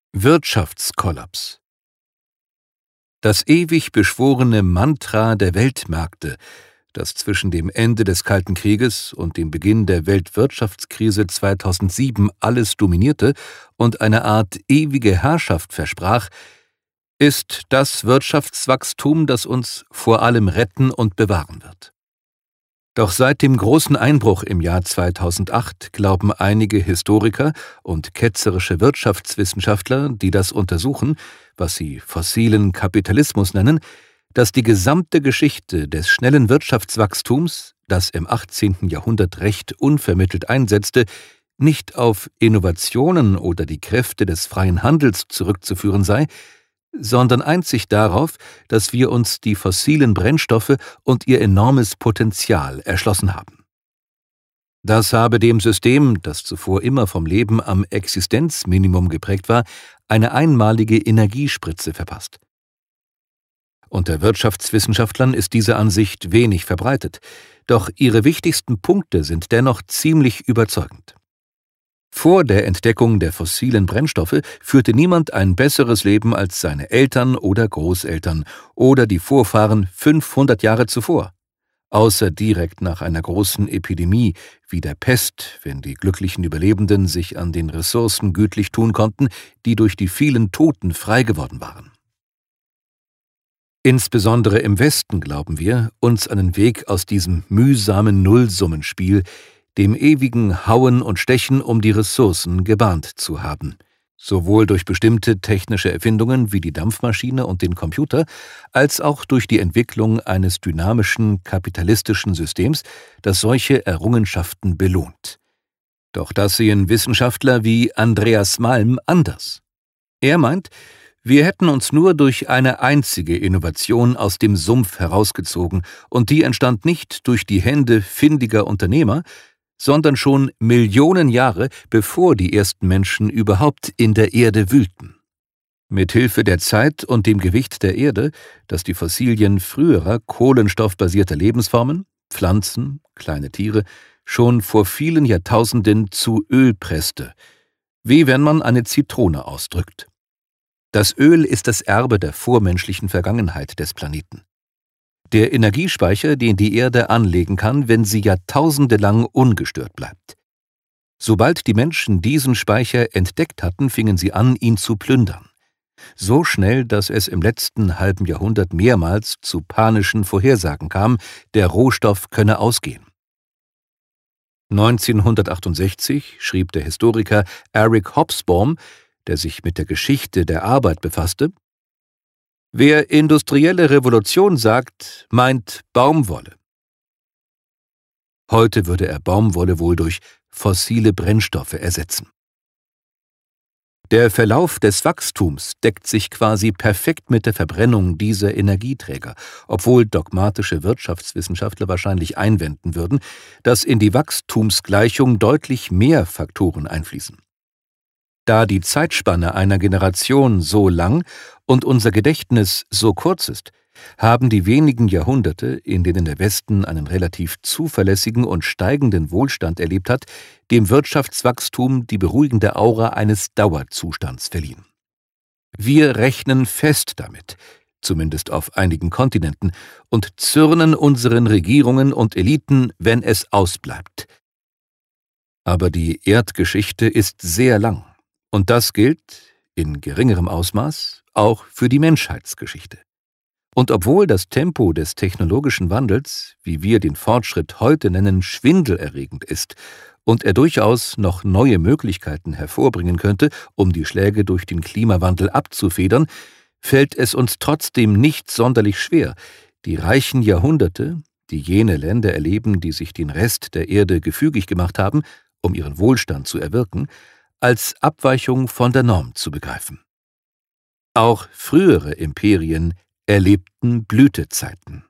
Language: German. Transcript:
Wirtschaftskollaps. Das ewig beschworene Mantra der Weltmärkte, das zwischen dem Ende des Kalten Krieges und dem Beginn der Weltwirtschaftskrise 2007 alles dominierte und eine Art ewige Herrschaft versprach, ist das Wirtschaftswachstum, das uns vor allem retten und bewahren wird. Doch seit dem großen Einbruch im Jahr 2008 glauben einige Historiker und ketzerische Wirtschaftswissenschaftler, die das untersuchen, was sie fossilen Kapitalismus nennen, dass die gesamte Geschichte des schnellen Wirtschaftswachstums, das im 18. Jahrhundert recht unvermittelt einsetzte, nicht auf Innovationen oder die Kräfte des freien Handels zurückzuführen sei, sondern einzig darauf, dass wir uns die fossilen Brennstoffe und ihr enormes Potenzial erschlossen haben. Das habe dem System, das zuvor immer vom Leben am Existenzminimum geprägt war, eine einmalige Energiespritze verpasst. Unter Wirtschaftswissenschaftlern ist diese Ansicht wenig verbreitet, doch ihre wichtigsten Punkte sind dennoch ziemlich überzeugend. Vor der Entdeckung der fossilen Brennstoffe führte niemand ein besseres Leben als seine Eltern oder Großeltern oder die Vorfahren 500 Jahre zuvor, außer direkt nach einer großen Epidemie wie der Pest, wenn die glücklichen Überlebenden sich an den Ressourcen gütlich tun konnten, die durch die vielen Toten frei geworden waren. Insbesondere im Westen glauben wir, uns einen Weg aus diesem mühsamen Nullsummenspiel, dem ewigen Hauen und Stechen um die Ressourcen gebahnt zu haben, sowohl durch bestimmte technische Erfindungen wie die Dampfmaschine und den Computer, als auch durch die Entwicklung eines dynamischen kapitalistischen Systems, das solche Errungenschaften belohnt. Doch das sehen Wissenschaftler wie Andreas Malm anders. Er meint, wir hätten uns nur durch eine einzige Innovation aus dem Sumpf herausgezogen, und die entstand nicht durch die Hände findiger Unternehmer, sondern schon Millionen Jahre, bevor die ersten Menschen überhaupt in der Erde wühlten. Mit Hilfe der Zeit und dem Gewicht der Erde, das die Fossilien früherer kohlenstoffbasierter Lebensformen, Pflanzen, kleine Tiere, schon vor vielen Jahrtausenden zu Öl presste, wie wenn man eine Zitrone ausdrückt. Das Öl ist das Erbe der vormenschlichen Vergangenheit des Planeten. Der Energiespeicher, den die Erde anlegen kann, wenn sie jahrtausendelang ungestört bleibt. Sobald die Menschen diesen Speicher entdeckt hatten, fingen sie an, ihn zu plündern. So schnell, dass es im letzten halben Jahrhundert mehrmals zu panischen Vorhersagen kam, der Rohstoff könne ausgehen. 1968 schrieb der Historiker Eric Hobsbawm, der sich mit der Geschichte der Arbeit befasste: Wer industrielle Revolution sagt, meint Baumwolle. Heute würde er Baumwolle wohl durch fossile Brennstoffe ersetzen. Der Verlauf des Wachstums deckt sich quasi perfekt mit der Verbrennung dieser Energieträger, obwohl dogmatische Wirtschaftswissenschaftler wahrscheinlich einwenden würden, dass in die Wachstumsgleichung deutlich mehr Faktoren einfließen. Da die Zeitspanne einer Generation so lang und unser Gedächtnis so kurz ist, haben die wenigen Jahrhunderte, in denen der Westen einen relativ zuverlässigen und steigenden Wohlstand erlebt hat, dem Wirtschaftswachstum die beruhigende Aura eines Dauerzustands verliehen. Wir rechnen fest damit, zumindest auf einigen Kontinenten, und zürnen unseren Regierungen und Eliten, wenn es ausbleibt. Aber die Erdgeschichte ist sehr lang. Und das gilt, in geringerem Ausmaß, auch für die Menschheitsgeschichte. Und obwohl das Tempo des technologischen Wandels, wie wir den Fortschritt heute nennen, schwindelerregend ist und er durchaus noch neue Möglichkeiten hervorbringen könnte, um die Schläge durch den Klimawandel abzufedern, fällt es uns trotzdem nicht sonderlich schwer, die reichen Jahrhunderte, die jene Länder erleben, die sich den Rest der Erde gefügig gemacht haben, um ihren Wohlstand zu erwirken, als Abweichung von der Norm zu begreifen. Auch frühere Imperien erlebten Blütezeiten.